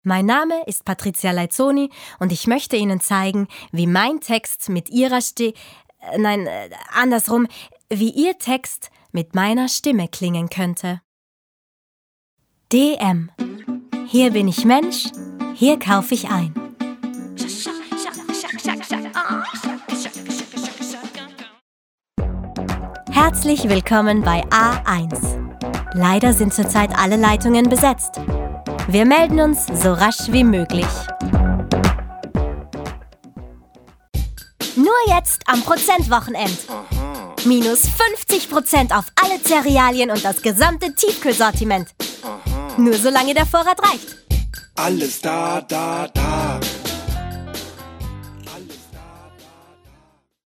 Mein Name ist Patricia Leitzoni und ich möchte Ihnen zeigen, wie mein Text mit Ihrer wie Ihr Text mit meiner Stimme klingen könnte. DM. Hier bin ich Mensch, hier kaufe ich ein. Herzlich willkommen bei A1. Leider sind zurzeit alle Leitungen besetzt. Wir melden uns so rasch wie möglich. Nur jetzt am Prozentwochenend. Minus 50% auf alle Cerealien und das gesamte Tiefkühlsortiment. Nur solange der Vorrat reicht. Alles da.